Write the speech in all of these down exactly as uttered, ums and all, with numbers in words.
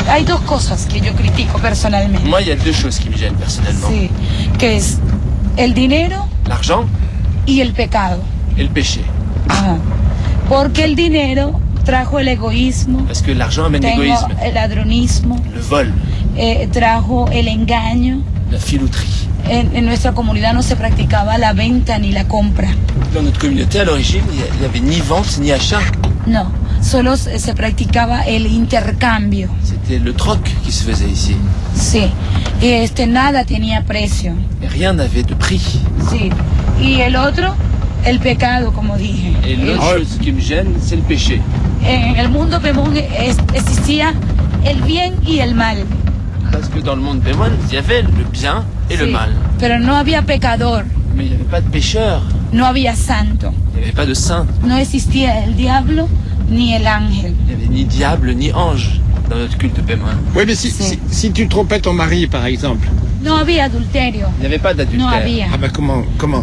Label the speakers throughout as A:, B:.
A: hay dos cosas que yo critico personalmente.
B: Moi, il y a deux choses qui me gênent personnellement.
A: Sí, que es el dinero
B: L'argent
A: y el pecado.
B: et le péché.
A: Ajá. Porque el dinero trajo el egoísmo,
B: Parce que l'argent amène
A: tengo
B: l'égoïsme,
A: el ladronismo,
B: le vol,
A: eh, trajo el engaño.
B: la filouterie.
A: En, en nuestra comunidad no se practicaba la venta ni la compra.
B: Dans notre communauté, à l'origine, il n'y avait ni vente ni achat.
A: No, solo se, se practicaba el intercambio.
B: C'était le troc qui se faisait ici.
A: Sí, y este nada tenía precio.
B: Et rien n'avait de prix.
A: Sí, y el otro, el pecado, como dije.
B: Et l'autre
C: Ah ouais.
B: chose qui me gêne, c'est le péché.
A: En el mundo Pemón es- existía el bien y el mal.
B: Parce que dans le monde Pémon, il y avait le bien et le
A: Sí,
B: mal.
A: pero no había pecador,
B: Mais il n'y avait pas de pécheur,
A: no había santo,
B: il n'y avait pas de saint.
A: no existía el diablo ni el ángel.
B: Il n'y avait ni diable ni ange dans notre culte Pémon.
C: Oui, mais si,
A: Sí.
C: si, si tu trompais ton mari, par exemple,
A: No había adulterio,
B: Il n'y avait pas
A: no
B: d'adultère.
A: había.
C: ah ben comment, comment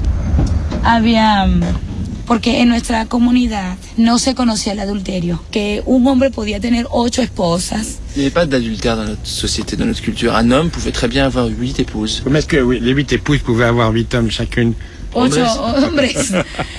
A: Había, mm, porque en nuestra comunidad no se conocía el adulterio, que un hombre podía tener ocho esposas.
B: Il n'y avait pas d'adultère dans notre société, dans notre culture. Un homme pouvait très bien avoir huit épouses.
C: Comment est-ce que oui, les huit épouses pouvaient avoir huit hommes chacune?
A: Ocho hombres.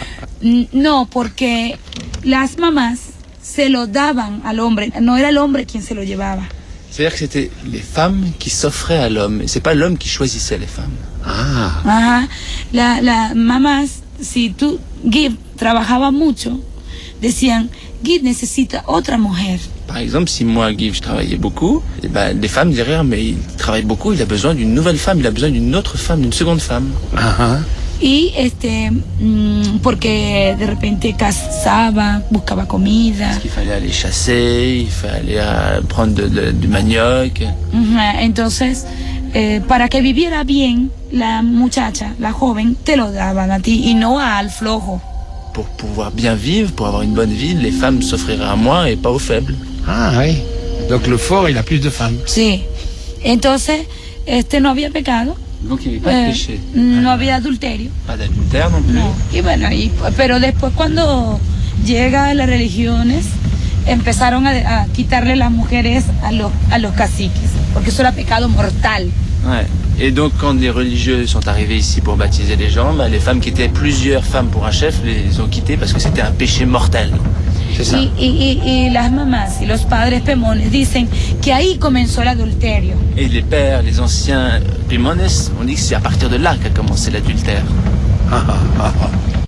A: N- No, porque las mamás se lo daban al hombre, no era el hombre quien se lo llevaba.
B: C'est-à-dire que c'était les femmes qui s'offraient à l'homme. Et c'est pas l'homme qui choisissait les femmes.
C: Ah,
A: Ajá. La, la mamás, si tú, Gib trabajaba mucho, decían, Gib necesita otra mujer.
B: Par exemple, si moi, Guy, je travaillais beaucoup, eh ben, les femmes diraient, mais il travaille beaucoup, il a besoin d'une nouvelle femme, il a besoin d'une autre femme, d'une seconde femme.
C: ah, ah.
A: Y este, mm, porque de repente cazaba, buscaba comida.
B: Parce qu'il fallait aller chasser, il fallait euh, prendre de- de- du manioc.
A: Ajá. Entonces, eh, para que viviera bien, la muchacha, la joven, te lo daban a ti y no al flojo.
B: Pour pouvoir bien vivre, pour avoir une bonne vie, les femmes s'offriraient à moi et pas aux faibles.
C: Ah oui. Donc le fort, il a plus de femmes.
A: Sí. Entonces, este no había pecado,
B: Donc il n'y avait pas de
A: eh,
B: péché.
A: no había adulterio.
B: Pas d'adultère non plus.
A: No. Y bueno, y, pero después cuando llega las religiones, empezaron a, a quitarle las mujeres a los, a los caciques, porque eso era pecado mortal.
B: Ouais. Et donc quand les religieux sont arrivés ici pour baptiser les gens, bah, les femmes qui étaient plusieurs femmes pour un chef les ont quittées parce que c'était un péché mortel.
C: C'est ça.
A: Y, y, y, y las mamás y los padres pemones dicen que ahí comenzó el adulterio.
B: Et les pères, les anciens Pémones, on dit que c'est à partir de là qu'a commencé l'adultère.
C: Ah, ah, ah, ah.